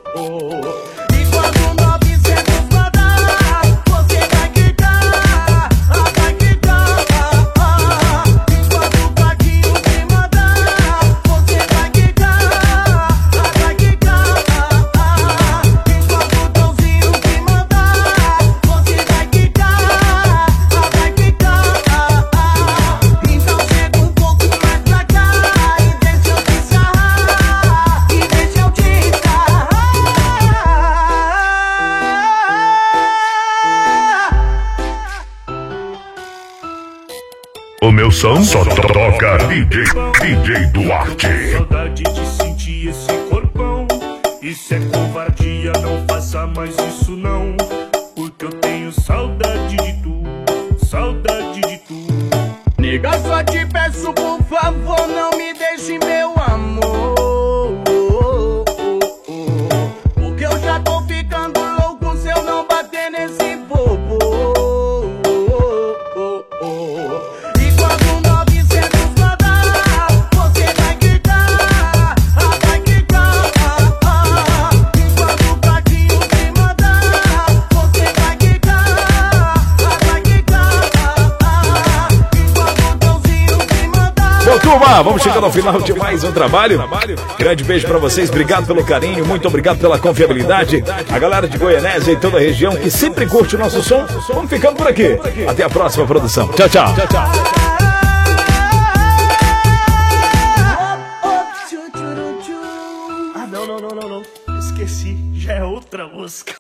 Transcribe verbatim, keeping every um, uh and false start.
E quando novecentos mandar, você vai quicar, ah, vai quicar, ah, ah. E quando o Paquinho te mandar, você vai quicar, ah, vai quicar, ah, ah. E quando o Tãozinho te mandar, você vai quicar, ah, vai quicar, ah, ah. Então chega um pouco mais pra cá e deixa eu te sarrar, e deixa eu te sarrar. O meu som só toca D J, D J Duarte. Saudade de sentir esse corpão. Isso é covardia, não faça mais isso não. Porque eu tenho saudade de tu, saudade de tu. Nega, só te peço, por favor, não me deixe, meu amor. Porque eu já tô ficando louco se eu não bater nesse bobo. E quando novecentos mandar, você vai quicar, ah, vai quicar, ah, ah. E quando o Paquinho te mandar, você vai quicar, ah, vai quicar, ah, ah. E quando o Tãozinho te mandar. Bom, turma, vamos chegando ao final de mais um trabalho. Grande beijo pra vocês, obrigado pelo carinho, muito obrigado pela confiabilidade. A galera de Goianésia e toda a região que sempre curte o nosso som. Vamos ficando por aqui. Até a próxima produção. Tchau, tchau. Ah, não, não, não, não, não. Esqueci, já é outra música.